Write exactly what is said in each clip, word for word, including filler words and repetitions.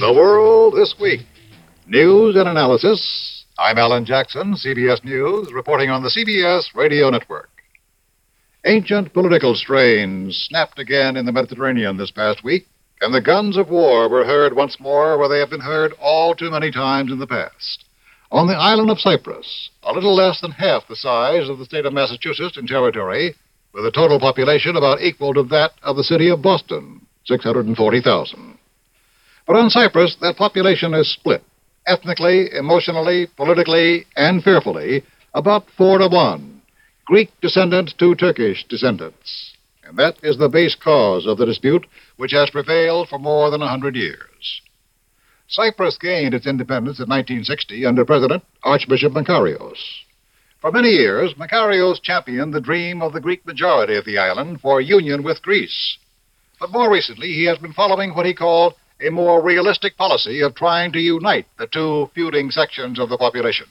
The World This Week. News and analysis. I'm Alan Jackson, C B S News, reporting on the C B S Radio Network. Ancient political strains snapped again in the Mediterranean this past week, and the guns of war were heard once more where they have been heard all too many times in the past. On the island of Cyprus, a little less than half the size of the state of Massachusetts in territory, with a total population about equal to that of the city of Boston, six hundred forty thousand. But on Cyprus, that population is split, ethnically, emotionally, politically, and fearfully, about four to one, Greek descendants to Turkish descendants. And that is the base cause of the dispute, which has prevailed for more than a hundred years. Cyprus gained its independence in nineteen sixty under President Archbishop Makarios. For many years, Makarios championed the dream of the Greek majority of the island for union with Greece. But more recently, he has been following what he called a more realistic policy of trying to unite the two feuding sections of the population.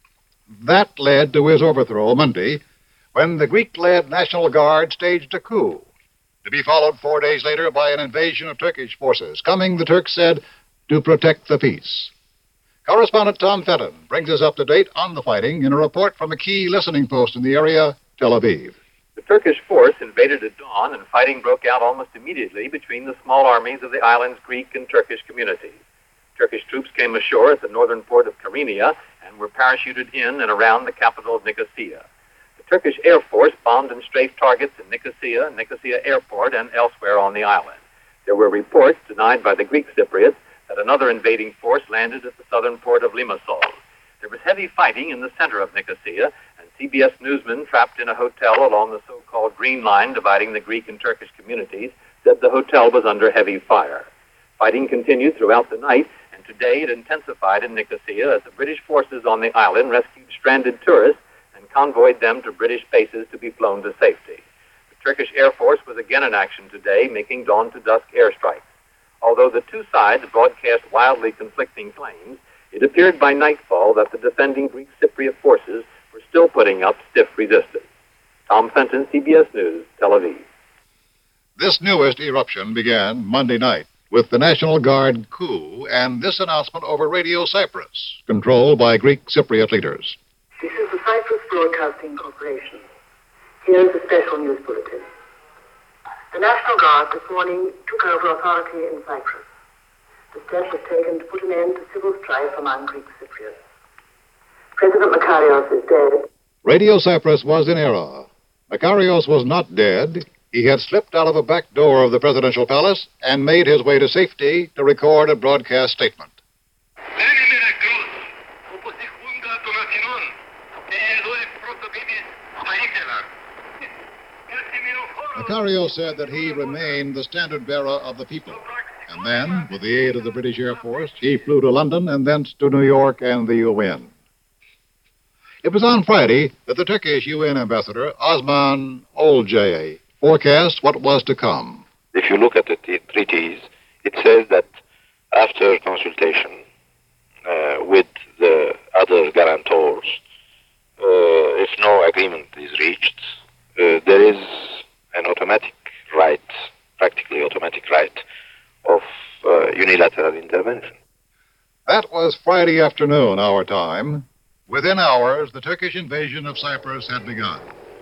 That led to his overthrow Monday, when the Greek-led National Guard staged a coup, to be followed four days later by an invasion of Turkish forces, coming, the Turks said, to protect the peace. Correspondent Tom Fenton brings us up to date on the fighting in a report from a key listening post in the area, Tel Aviv. The Turkish force invaded at dawn, and fighting broke out almost immediately between the small armies of the island's Greek and Turkish communities. Turkish troops came ashore at the northern port of Kyrenia and were parachuted in and around the capital of Nicosia. The Turkish Air Force bombed and strafed targets in Nicosia, Nicosia Airport, and elsewhere on the island. There were reports, denied by the Greek Cypriots, that another invading force landed at the southern port of Limassol. There was heavy fighting in the center of Nicosia, and C B S newsmen trapped in a hotel along the so-called Green Line dividing the Greek and Turkish communities said the hotel was under heavy fire. Fighting continued throughout the night, and today it intensified in Nicosia as the British forces on the island rescued stranded tourists and convoyed them to British bases to be flown to safety. The Turkish Air Force was again in action today, making dawn-to-dusk airstrikes. Although the two sides broadcast wildly conflicting claims, it appeared by nightfall that the defending Greek Cypriot forces were still putting up stiff resistance. Tom Fenton, C B S News, Tel Aviv. This newest eruption began Monday night with the National Guard coup and this announcement over Radio Cyprus, controlled by Greek Cypriot leaders. This is the Cyprus Broadcasting Corporation. Here is a special news bulletin. The National Guard this morning took over authority in Cyprus. The step was taken to put an end to civil strife among Greek Cypriots. President Makarios is dead. Radio Cyprus was in error. Makarios was not dead. He had slipped out of a back door of the presidential palace and made his way to safety to record a broadcast statement. Makarios said that he remained the standard bearer of the people. And then, with the aid of the British Air Force, he flew to London and thence to New York and the U N. It was on Friday that the Turkish U N ambassador, Osman Olcay, forecast what was to come. If you look at the t- treaties, it says that after consultation uh, with the other guarantors, uh, if no agreement is reached, uh, there is an automatic right, practically automatic right, of uh, unilateral intervention. That was Friday afternoon, our time. Within hours, the Turkish invasion of Cyprus had begun.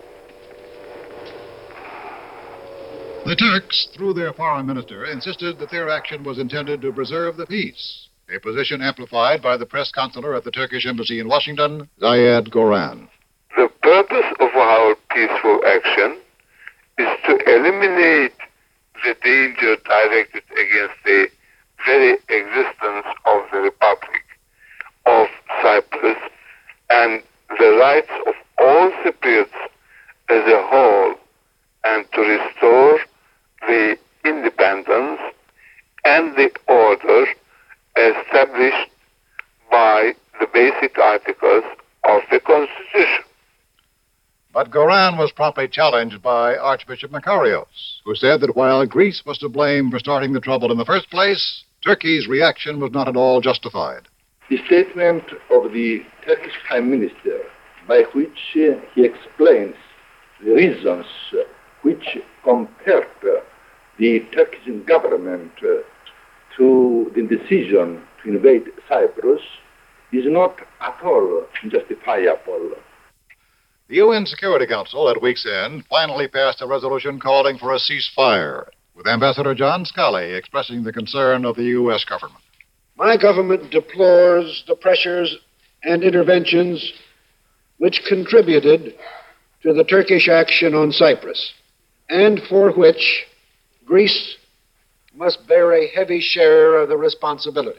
The Turks, through their foreign minister, insisted that their action was intended to preserve the peace, a position amplified by the press consular at the Turkish embassy in Washington, Zayed Goran. The purpose of our peaceful action is to eliminate the danger directed against the very existence of the Republic of Cyprus and the rights of all Cypriots as a whole, and to restore the independence and the order established by the basic articles of the Constitution. But Goran was promptly challenged by Archbishop Makarios, who said that while Greece was to blame for starting the trouble in the first place, Turkey's reaction was not at all justified. The statement of the Turkish Prime Minister, by which uh, he explains the reasons uh, which compelled uh, the Turkish government uh, to the decision to invade Cyprus is not at all justifiable. The U N Security Council at week's end finally passed a resolution calling for a ceasefire, with Ambassador John Scali expressing the concern of the U S government. My government deplores the pressures and interventions which contributed to the Turkish action on Cyprus, and for which Greece must bear a heavy share of the responsibility.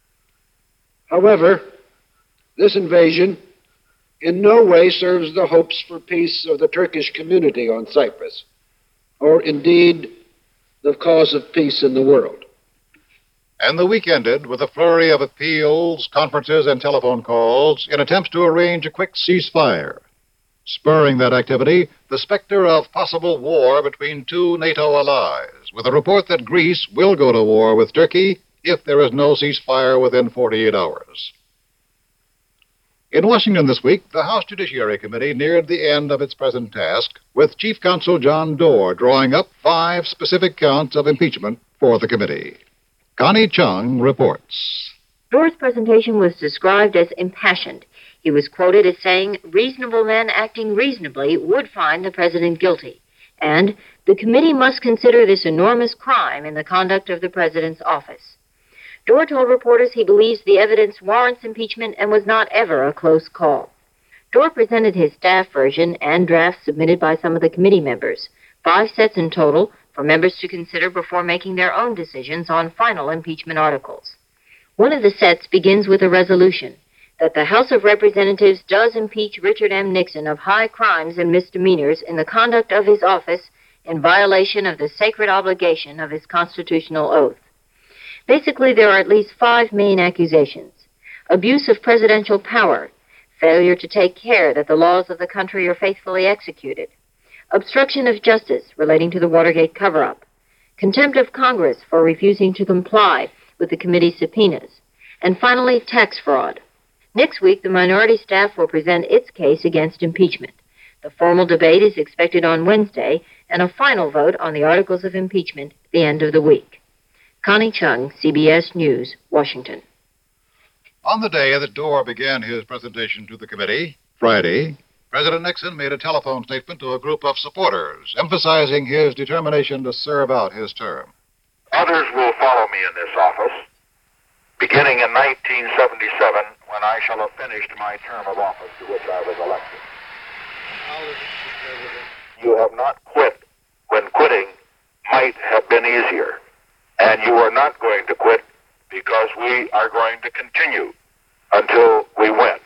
However, this invasion in no way serves the hopes for peace of the Turkish community on Cyprus, or indeed the cause of peace in the world. And the week ended with a flurry of appeals, conferences, and telephone calls in attempts to arrange a quick ceasefire. Spurring that activity, the specter of possible war between two NATO allies, with a report that Greece will go to war with Turkey if there is no ceasefire within forty-eight hours. In Washington this week, the House Judiciary Committee neared the end of its present task, with Chief Counsel John Doerr drawing up five specific counts of impeachment for the committee. Connie Chung reports. Doerr's presentation was described as impassioned. He was quoted as saying reasonable men acting reasonably would find the president guilty, and the committee must consider this enormous crime in the conduct of the president's office. Doerr told reporters he believes the evidence warrants impeachment and was not ever a close call. Doerr presented his staff version and drafts submitted by some of the committee members, five sets in total, for members to consider before making their own decisions on final impeachment articles. One of the sets begins with a resolution that the House of Representatives does impeach Richard M. Nixon of high crimes and misdemeanors in the conduct of his office in violation of the sacred obligation of his constitutional oath. Basically, there are at least five main accusations: abuse of presidential power, failure to take care that the laws of the country are faithfully executed, obstruction of justice relating to the Watergate cover-up, contempt of Congress for refusing to comply with the committee's subpoenas, and finally, tax fraud. Next week, the minority staff will present its case against impeachment. The formal debate is expected on Wednesday, and a final vote on the articles of impeachment at the end of the week. Connie Chung, C B S News, Washington. On the day that Doerr began his presentation to the committee, Friday, President Nixon made a telephone statement to a group of supporters, emphasizing his determination to serve out his term. Others will follow me in this office, beginning in nineteen seventy-seven, when I shall have finished my term of office to which I was elected. You have not quit when quitting might have been easier, and you are not going to quit because we are going to continue until we win.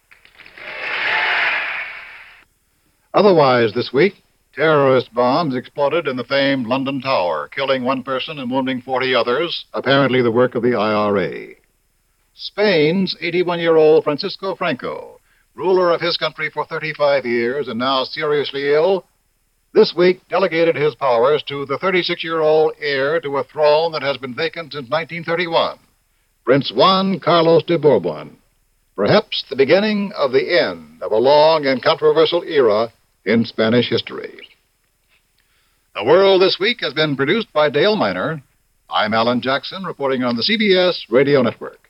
Otherwise, this week, terrorist bombs exploded in the famed London Tower, killing one person and wounding forty others, apparently the work of the I R A. Spain's eighty-one-year-old Francisco Franco, ruler of his country for thirty-five years and now seriously ill, this week delegated his powers to the thirty-six-year-old heir to a throne that has been vacant since nineteen thirty-one, Prince Juan Carlos de Bourbon, perhaps the beginning of the end of a long and controversial era in Spanish history. The World This Week has been produced by Dale Miner. I'm Alan Jackson, reporting on the C B S Radio Network.